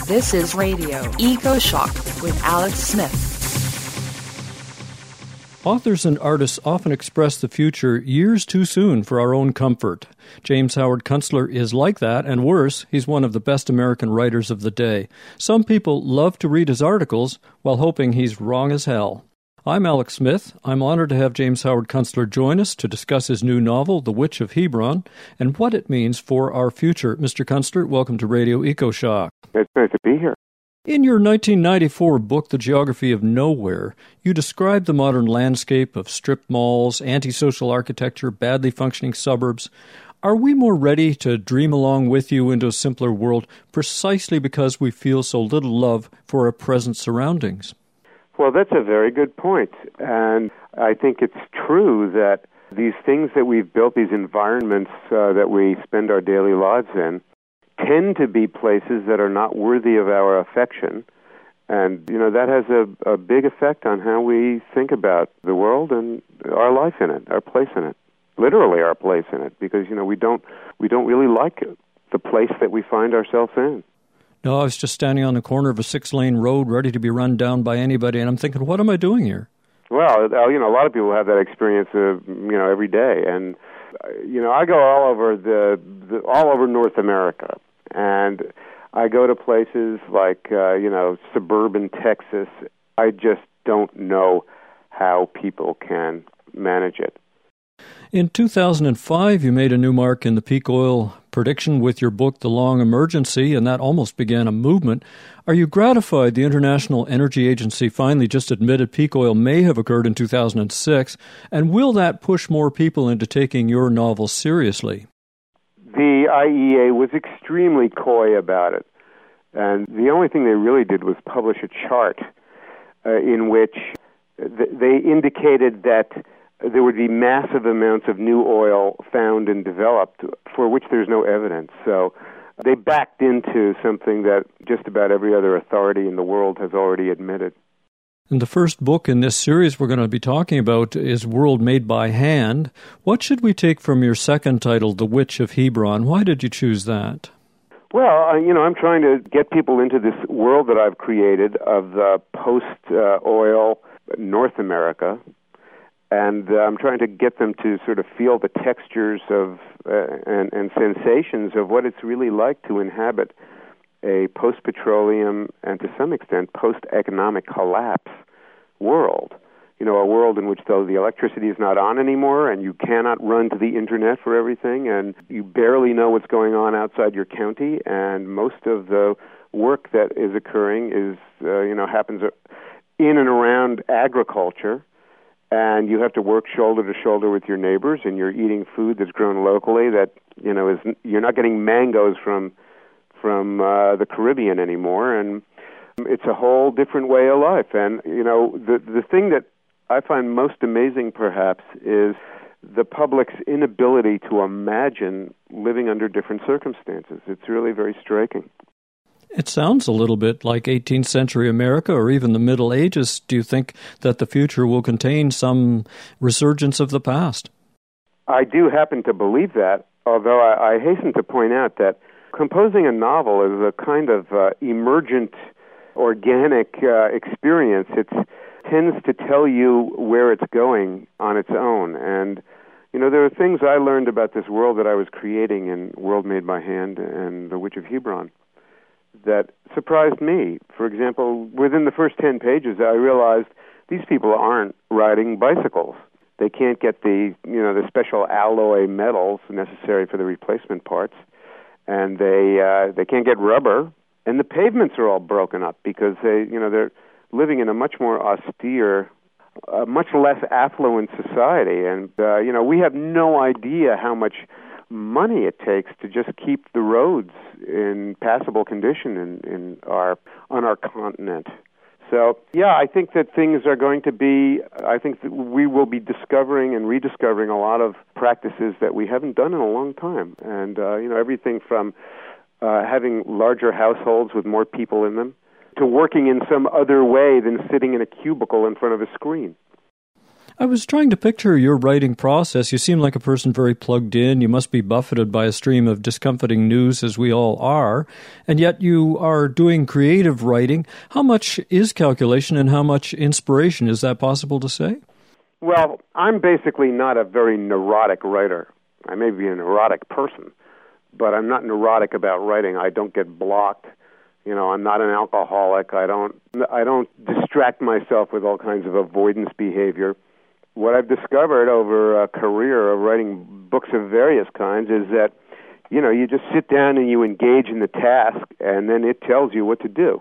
This is Radio Eco Shock with Alex Smith. Authors and artists often express the future years too soon for our own comfort. James Howard Kunstler is like that, and worse, he's one of the best American writers of the day. Some people love to read his articles while hoping he's wrong as hell. I'm Alex Smith. I'm honored to have James Howard Kunstler join us to discuss his new novel, The Witch of Hebron, and what it means for our future. Mr. Kunstler, welcome to Radio Eco Shock. It's nice to be here. In your 1994 book, The Geography of Nowhere, you describe the modern landscape of strip malls, antisocial architecture, badly functioning suburbs. Are we more ready to dream along with you into a simpler world precisely because we feel so little love for our present surroundings? Well, that's a very good point. And I think it's true that these things that we've built, these environments that we spend our daily lives in, tend to be places that are not worthy of our affection. And, that has a big effect on how we think about the world and our life in it, our place in it. Literally our place in it, because, we don't really like the place that we find ourselves in. No, I was just standing on the corner of a 6-lane road ready to be run down by anybody, and I'm thinking, what am I doing here? Well, a lot of people have that experience, every day. And, I go all over all over North America. And I go to places like, suburban Texas. I just don't know how people can manage it. In 2005, you made a new mark in the peak oil prediction with your book, The Long Emergency, and that almost began a movement. Are you gratified the International Energy Agency finally just admitted peak oil may have occurred in 2006? And will that push more people into taking your novel seriously? The IEA was extremely coy about it. And the only thing they really did was publish a chart in which they indicated that there would be massive amounts of new oil found and developed for which there's no evidence. So they backed into something that just about every other authority in the world has already admitted. And the first book in this series we're going to be talking about is World Made by Hand. What should we take from your second title, The Witch of Hebron? Why did you choose that? Well, I'm trying to get people into this world that I've created of post-oil North America. And I'm trying to get them to sort of feel the textures of and sensations of what it's really like to inhabit a post-petroleum and, to some extent, post-economic collapse world. A world in which, though, the electricity is not on anymore and you cannot run to the Internet for everything and you barely know what's going on outside your county, and most of the work that is occurring is, happens in and around agriculture. And you have to work shoulder to shoulder with your neighbors, and you're eating food that's grown locally that, you're not getting mangoes from the Caribbean anymore, and it's a whole different way of life. And, the thing that I find most amazing, perhaps, is the public's inability to imagine living under different circumstances. It's really very striking. It sounds a little bit like 18th century America or even the Middle Ages. Do you think that the future will contain some resurgence of the past? I do happen to believe that, although I hasten to point out that composing a novel is a kind of emergent, organic experience. It tends to tell you where it's going on its own. And, there are things I learned about this world that I was creating in World Made by Hand and The Witch of Hebron that surprised me. For example, within the first 10 pages, I realized these people aren't riding bicycles. They can't get the special alloy metals necessary for the replacement parts, and they can't get rubber. And the pavements are all broken up because they're living in a much more austere, much less affluent society. And we have no idea how much money it takes to just keep the roads in passable condition on our continent. So, I think that things are going to be, I think that we will be discovering and rediscovering a lot of practices that we haven't done in a long time. And, everything from having larger households with more people in them to working in some other way than sitting in a cubicle in front of a screen. I was trying to picture your writing process. You seem like a person very plugged in. You must be buffeted by a stream of discomforting news, as we all are. And yet you are doing creative writing. How much is calculation and how much inspiration? Is that possible to say? Well, I'm basically not a very neurotic writer. I may be a neurotic person, but I'm not neurotic about writing. I don't get blocked. You know, I'm not an alcoholic. I don't distract myself with all kinds of avoidance behavior. What I've discovered over a career of writing books of various kinds is that, you know, you just sit down and you engage in the task, and then it tells you what to do.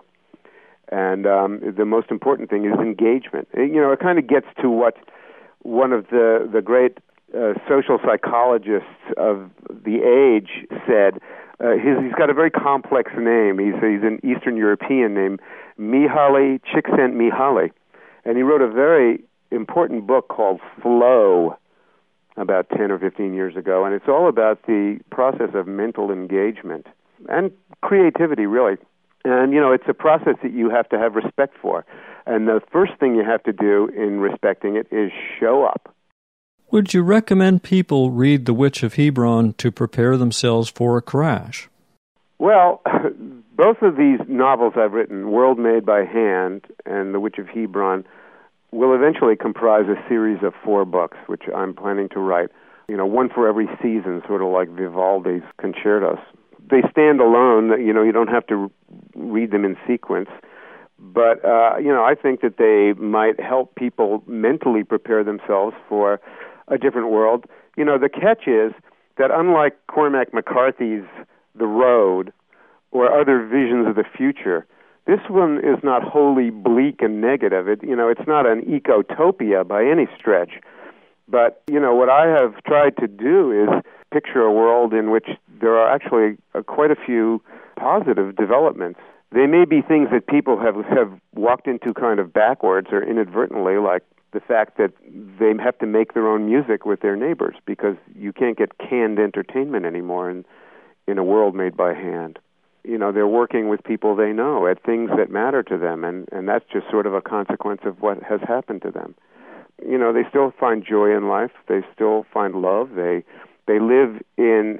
And the most important thing is engagement. You know, it kind of gets to what one of the great social psychologists of the age said. He's got a very complex name. He's an Eastern European named Mihaly Csikszentmihalyi, and he wrote a very important book called Flow about 10 or 15 years ago, and it's all about the process of mental engagement and creativity, really. And, you know, it's a process that you have to have respect for. And the first thing you have to do in respecting it is show up. Would you recommend people read The Witch of Hebron to prepare themselves for a crash? Well, both of these novels I've written, World Made by Hand and The Witch of Hebron, will eventually comprise a series of 4 books, which I'm planning to write. You know, one for every season, sort of like Vivaldi's concertos. They stand alone. You know, you don't have to read them in sequence. But, you know, I think that they might help people mentally prepare themselves for a different world. You know, the catch is that unlike Cormac McCarthy's The Road or other visions of the future, this one is not wholly bleak and negative. It's not an ecotopia by any stretch. But, you know, what I have tried to do is picture a world in which there are actually quite a few positive developments. They may be things that people have walked into kind of backwards or inadvertently, like the fact that they have to make their own music with their neighbors because you can't get canned entertainment anymore in a world made by hand. You know, they're working with people they know at things that matter to them, and that's just sort of a consequence of what has happened to them. You know, they still find joy in life. They still find love. They live in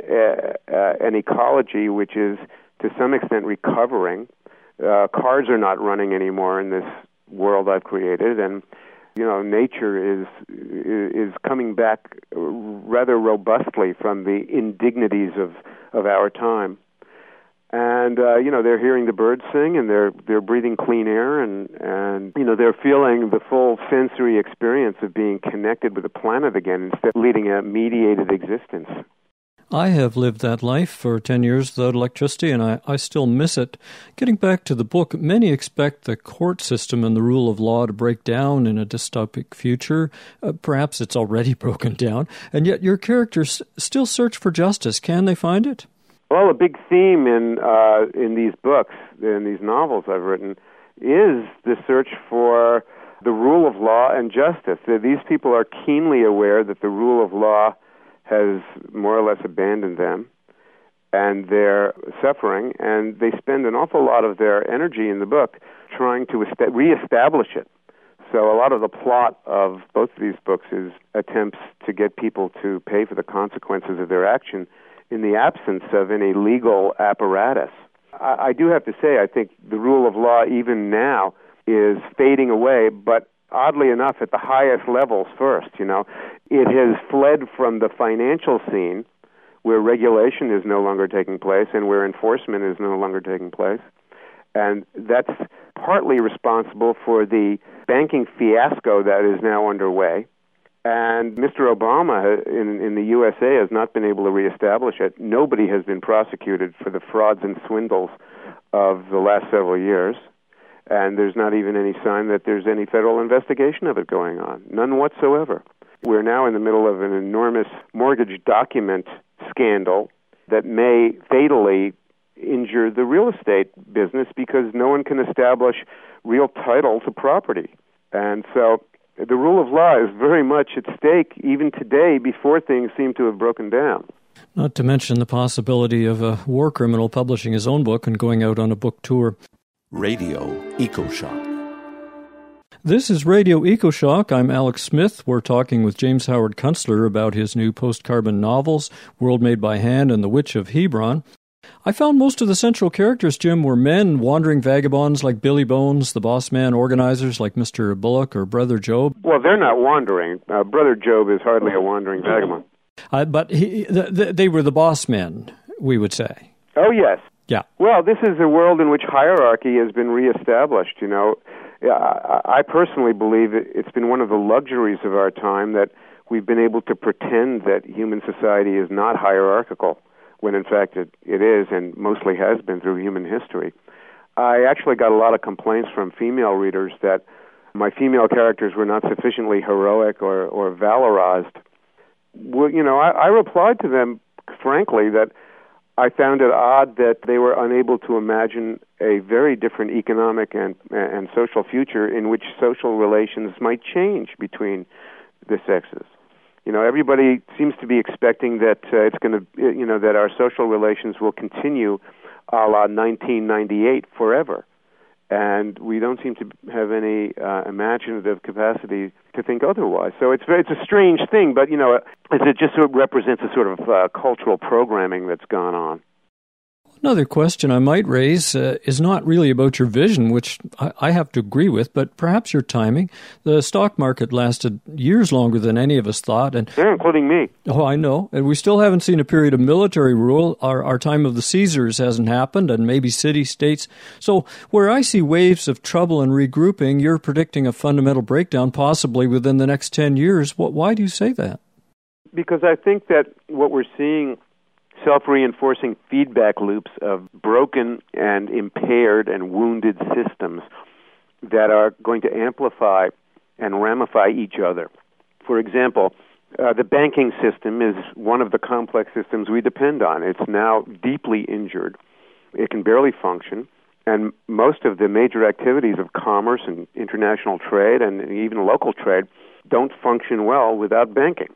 an ecology which is, to some extent, recovering. Cars are not running anymore in this world I've created, and you know, nature is coming back rather robustly from the indignities of our time. And you know, they're hearing the birds sing, and they're breathing clean air, and you know, they're feeling the full sensory experience of being connected with the planet again instead of leading a mediated existence. I have lived that life for 10 years without electricity, and I still miss it. Getting back to the book, many expect the court system and the rule of law to break down in a dystopic future. Perhaps it's already broken down, and yet your characters still search for justice. Can they find it? Well, a big theme in these books, in these novels I've written, is the search for the rule of law and justice. These people are keenly aware that the rule of law has more or less abandoned them, and they're suffering, and they spend an awful lot of their energy in the book trying to reestablish it. So a lot of the plot of both of these books is attempts to get people to pay for the consequences of their action in the absence of any legal apparatus. I do have to say, I think the rule of law even now is fading away, but oddly enough, at the highest levels first, you know. It has fled from the financial scene, where regulation is no longer taking place and where enforcement is no longer taking place. And that's partly responsible for the banking fiasco that is now underway. And Mr. Obama in the USA has not been able to reestablish it. Nobody has been prosecuted for the frauds and swindles of the last several years. And there's not even any sign that there's any federal investigation of it going on. None whatsoever. We're now in the middle of an enormous mortgage document scandal that may fatally injure the real estate business because no one can establish real title to property. And so the rule of law is very much at stake even today before things seem to have broken down. Not to mention the possibility of a war criminal publishing his own book and going out on a book tour. Radio EcoShock. This is Radio EcoShock. I'm Alex Smith. We're talking with James Howard Kunstler about his new post-carbon novels, World Made by Hand and The Witch of Hebron. I found most of the central characters, Jim, were men, wandering vagabonds like Billy Bones, the boss man organizers like Mr. Bullock or Brother Job. Well, they're not wandering. Brother Job is hardly a wandering vagabond. But they were the boss men, we would say. Oh, yes. Yeah. Well, this is a world in which hierarchy has been reestablished, you know. I personally believe it's been one of the luxuries of our time that we've been able to pretend that human society is not hierarchical, when in fact it is and mostly has been through human history. I actually got a lot of complaints from female readers that my female characters were not sufficiently heroic or valorized. Well, you know, I replied to them, frankly, that I found it odd that they were unable to imagine a very different economic and social future in which social relations might change between the sexes. You know, everybody seems to be expecting that it's going to, you know, that our social relations will continue a la 1998 forever. And we don't seem to have any imaginative capacity to think otherwise. So it's a strange thing, but, you know, it just sort of represents a sort of cultural programming that's gone on. Another question I might raise is not really about your vision, which I have to agree with, but perhaps your timing. The stock market lasted years longer than any of us thought. Yeah, including me. Oh, I know. And we still haven't seen a period of military rule. Our time of the Caesars hasn't happened, and maybe city-states. So where I see waves of trouble and regrouping, you're predicting a fundamental breakdown possibly within the next 10 years. Why do you say that? Because I think that what we're seeing, self-reinforcing feedback loops of broken and impaired and wounded systems that are going to amplify and ramify each other. For example, the banking system is one of the complex systems we depend on. It's now deeply injured. It can barely function, and most of the major activities of commerce and international trade and even local trade don't function well without banking.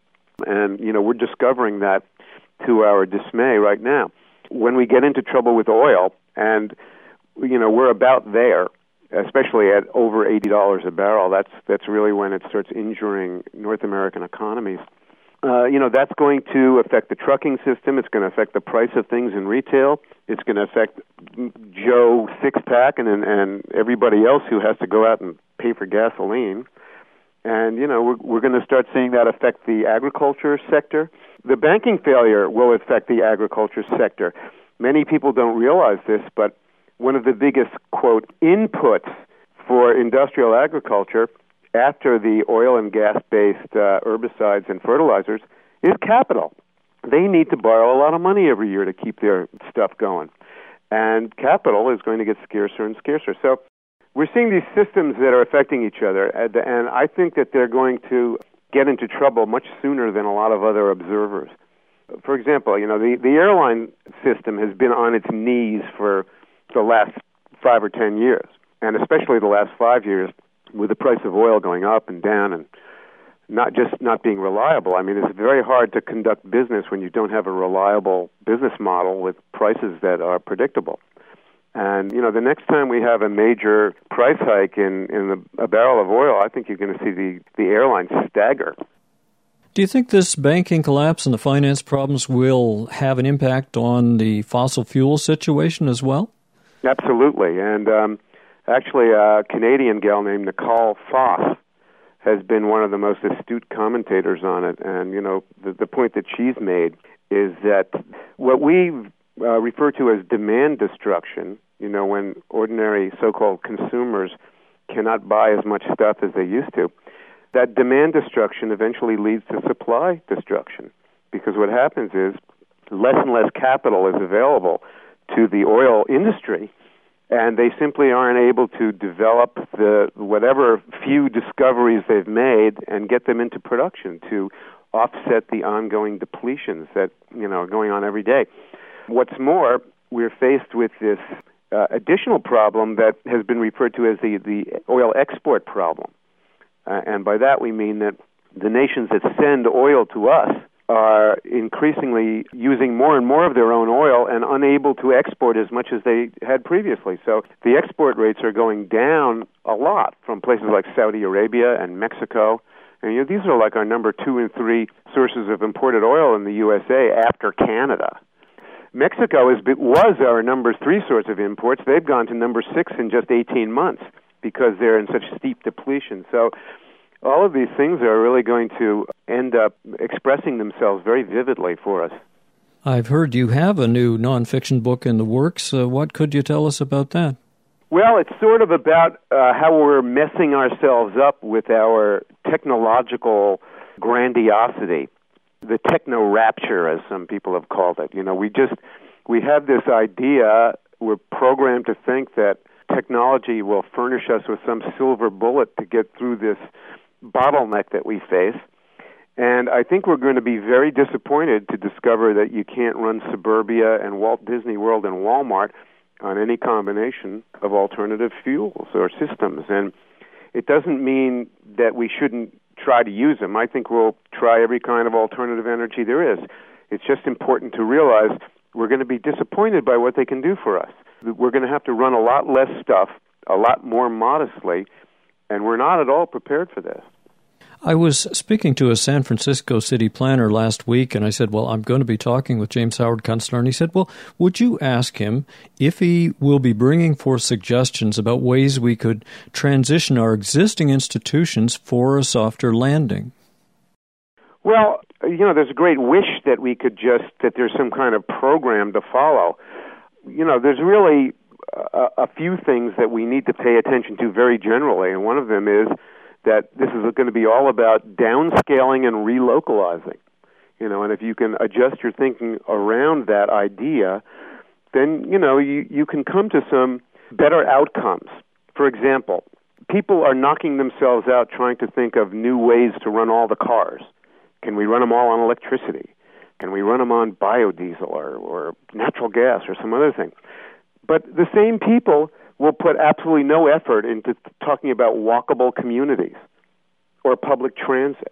And, you know, we're discovering that to our dismay right now. When we get into trouble with oil, and, you know, we're about there, especially at over $80 a barrel, that's really when it starts injuring North American economies. You know, that's going to affect the trucking system. It's going to affect the price of things in retail. It's going to affect Joe Six-Pack and everybody else who has to go out and pay for gasoline. And, you know, we're going to start seeing that affect the agriculture sector. The banking failure will affect the agriculture sector. Many people don't realize this, but one of the biggest, quote, inputs for industrial agriculture after the oil and gas-based herbicides and fertilizers is capital. They need to borrow a lot of money every year to keep their stuff going. And capital is going to get scarcer and scarcer. So we're seeing these systems that are affecting each other, and I think that they're going to get into trouble much sooner than a lot of other observers. For example, you know, the airline system has been on its knees for the last 5 or 10 years, and especially the last 5 years with the price of oil going up and down and not being reliable. I mean, it's very hard to conduct business when you don't have a reliable business model with prices that are predictable. And, you know, the next time we have a major price hike in a barrel of oil, I think you're going to see the airlines stagger. Do you think this banking collapse and the finance problems will have an impact on the fossil fuel situation as well? Absolutely. And actually, a Canadian gal named Nicole Foss has been one of the most astute commentators on it. And, you know, the point that she's made is that what we refer to as demand destruction, you know, when ordinary so-called consumers cannot buy as much stuff as they used to, that demand destruction eventually leads to supply destruction. Because what happens is less and less capital is available to the oil industry, and they simply aren't able to develop the whatever few discoveries they've made and get them into production to offset the ongoing depletions that, you know, are going on every day. What's more, we're faced with this additional problem that has been referred to as the oil export problem. And by that we mean that the nations that send oil to us are increasingly using more and more of their own oil and unable to export as much as they had previously. So the export rates are going down a lot from places like Saudi Arabia and Mexico. And these are like our number 2 and 3 sources of imported oil in the USA after Canada. Mexico was our number 3 source of imports. They've gone to number 6 in just 18 months because they're in such steep depletion. So all of these things are really going to end up expressing themselves very vividly for us. I've heard you have a new nonfiction book in the works. What could you tell us about that? Well, it's sort of about how we're messing ourselves up with our technological grandiosity, the techno-rapture, as some people have called it. We have this idea, we're programmed to think that technology will furnish us with some silver bullet to get through this bottleneck that we face. And I think we're going to be very disappointed to discover that you can't run Suburbia and Walt Disney World and Walmart on any combination of alternative fuels or systems. And it doesn't mean that we shouldn't try to use them. I think we'll try every kind of alternative energy there is. It's just important to realize we're going to be disappointed by what they can do for us. We're going to have to run a lot less stuff, a lot more modestly, and we're not at all prepared for this. I was speaking to a San Francisco city planner last week, and I said, well, I'm going to be talking with James Howard Kunstler, and he said, well, would you ask him if he will be bringing forth suggestions about ways we could transition our existing institutions for a softer landing? Well, there's a great wish that we could that there's some kind of program to follow. There's really a few things that we need to pay attention to very generally, and one of them is that this is going to be all about downscaling and relocalizing. And if you can adjust your thinking around that idea, then, you can come to some better outcomes. For example, people are knocking themselves out trying to think of new ways to run all the cars. Can we run them all on electricity? Can we run them on biodiesel or natural gas or some other thing? But the same people will put absolutely no effort into talking about walkable communities or public transit.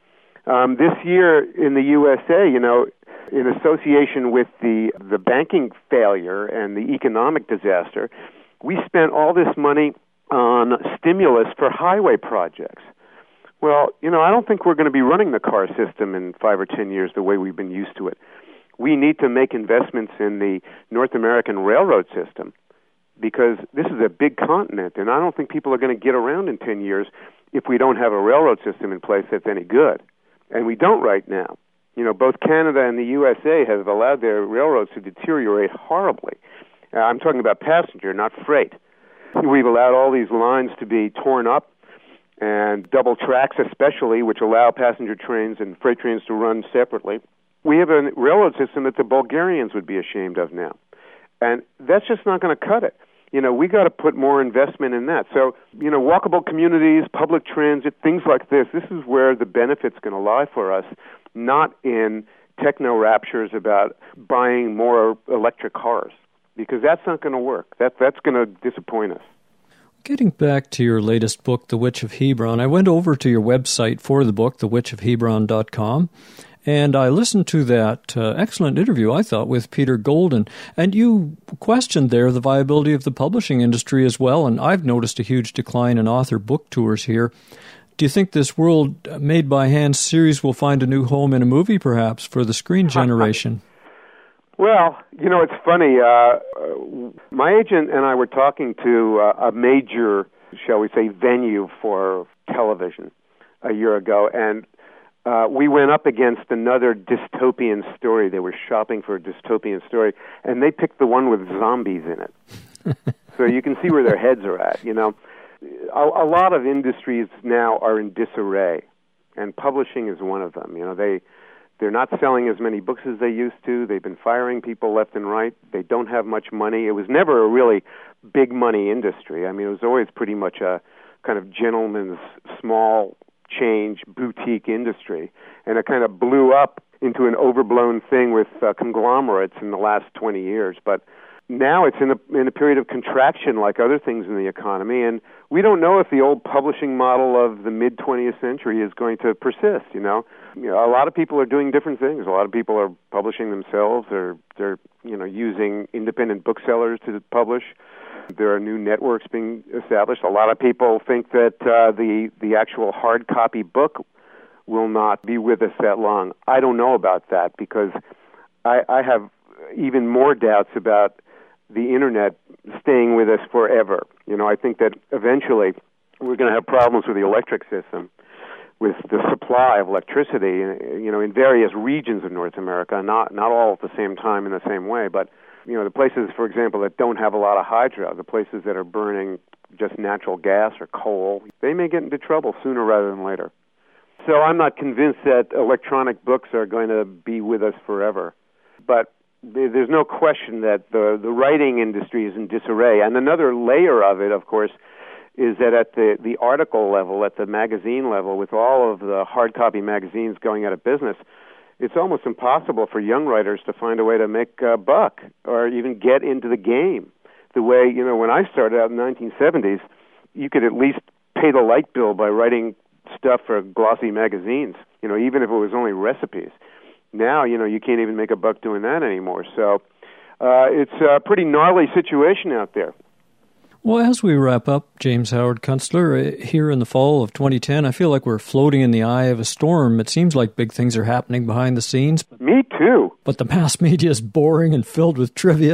This year in the USA, in association with the banking failure and the economic disaster, we spent all this money on stimulus for highway projects. Well, I don't think we're going to be running the car system in 5 or 10 years the way we've been used to it. We need to make investments in the North American railroad system, because this is a big continent, and I don't think people are going to get around in 10 years if we don't have a railroad system in place that's any good. And we don't right now. Both Canada and the USA have allowed their railroads to deteriorate horribly. I'm talking about passenger, not freight. We've allowed all these lines to be torn up, and double tracks especially, which allow passenger trains and freight trains to run separately. We have a railroad system that the Bulgarians would be ashamed of now. And that's just not going to cut it. We got to put more investment in that. So, walkable communities, public transit, things like this is where the benefit's going to lie for us, not in techno-raptures about buying more electric cars, because that's not going to work. That's going to disappoint us. Getting back to your latest book, The Witch of Hebron, I went over to your website for the book, thewitchofhebron.com, and I listened to that excellent interview, I thought, with Peter Golden. And you questioned there the viability of the publishing industry as well, and I've noticed a huge decline in author book tours here. Do you think this World Made by Hand series will find a new home in a movie, perhaps, for the screen generation? Well, it's funny. My agent and I were talking to a major, shall we say, venue for television a year ago, and we went up against another dystopian story. They were shopping for a dystopian story, and they picked the one with zombies in it. So you can see where their heads are at, A lot of industries now are in disarray, and publishing is one of them. They're not selling as many books as they used to. They've been firing people left and right. They don't have much money. It was never a really big money industry. It was always pretty much a kind of gentleman's small change boutique industry, and it kind of blew up into an overblown thing with conglomerates in the last 20 years. But now it's in a period of contraction like other things in the economy, and we don't know if the old publishing model of the mid-20th century is going to persist, A lot of people are doing different things. A lot of people are publishing themselves, or they're using independent booksellers to publish. There are new networks being established. A lot of people think that the actual hard copy book will not be with us that long. I don't know about that, because I have even more doubts about the Internet staying with us forever. I think that eventually we're going to have problems with the electric system, with the supply of electricity, in various regions of North America, not all at the same time in the same way, but the places, for example, that don't have a lot of hydro, the places that are burning just natural gas or coal, they may get into trouble sooner rather than later. So I'm not convinced that electronic books are going to be with us forever. But there's no question that the writing industry is in disarray. And another layer of it, of course, is that at the article level, at the magazine level, with all of the hard copy magazines going out of business, it's almost impossible for young writers to find a way to make a buck or even get into the game. The way, when I started out in the 1970s, you could at least pay the light bill by writing stuff for glossy magazines, even if it was only recipes. Now, you can't even make a buck doing that anymore. So it's a pretty gnarly situation out there. Well, as we wrap up, James Howard Kunstler, here in the fall of 2010, I feel like we're floating in the eye of a storm. It seems like big things are happening behind the scenes. Me too. But the mass media is boring and filled with trivia.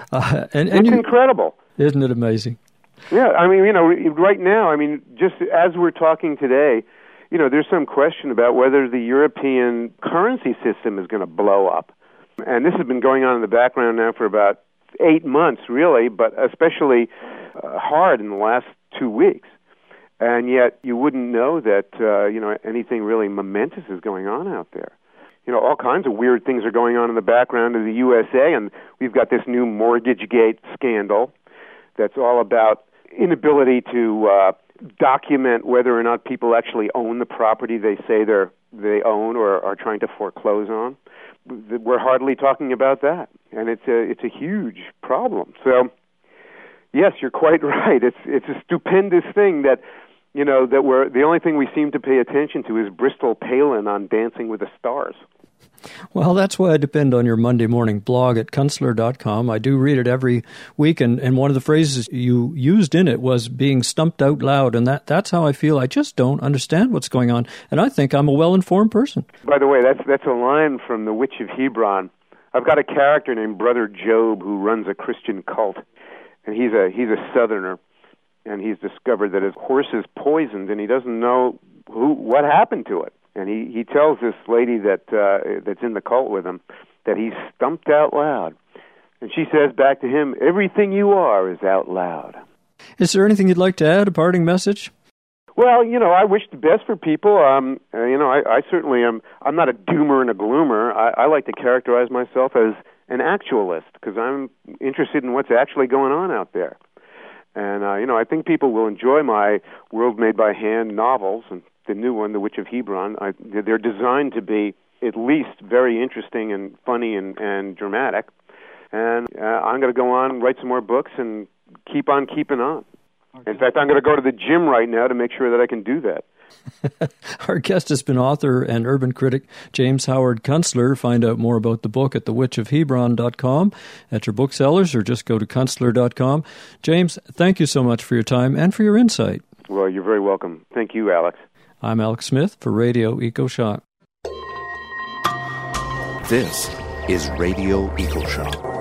It's incredible. Isn't it amazing? Yeah, right now, just as we're talking today, there's some question about whether the European currency system is going to blow up. And this has been going on in the background now for about 8 months, really, but especially hard in the last 2 weeks. And yet you wouldn't know that, anything really momentous is going on out there. All kinds of weird things are going on in the background of the USA, and we've got this new Mortgagegate scandal that's all about inability to document whether or not people actually own the property they say they own or are trying to foreclose on. We're hardly talking about that, and it's a huge problem. So, yes, you're quite right. It's a stupendous thing that that the only thing we seem to pay attention to is Bristol Palin on Dancing with the Stars. Well, that's why I depend on your Monday morning blog at Kunstler.com. I do read it every week, and one of the phrases you used in it was being stumped out loud, and that's how I feel. I just don't understand what's going on, and I think I'm a well-informed person. By the way, that's a line from The Witch of Hebron. I've got a character named Brother Job who runs a Christian cult, and he's a Southerner, and he's discovered that his horse is poisoned, and he doesn't know what happened to it. And he tells this lady that's in the cult with him that he's stumped out loud. And she says back to him, "Everything you are is out loud." Is there anything you'd like to add, a parting message? Well, I wish the best for people. I certainly am. I'm not a doomer and a gloomer. I like to characterize myself as an actualist because I'm interested in what's actually going on out there. And, I think people will enjoy my World Made by Hand novels, and the new one, The Witch of Hebron. They're designed to be at least very interesting and funny and dramatic. And I'm going to go on and write some more books and keep on keeping on. Okay. In fact, I'm going to go to the gym right now to make sure that I can do that. Our guest has been author and urban critic James Howard Kunstler. Find out more about the book at thewitchofhebron.com, at your booksellers, or just go to Kunstler.com. James, thank you so much for your time and for your insight. Well, you're very welcome. Thank you, Alex. I'm Alex Smith for Radio EcoShock. This is Radio EcoShock.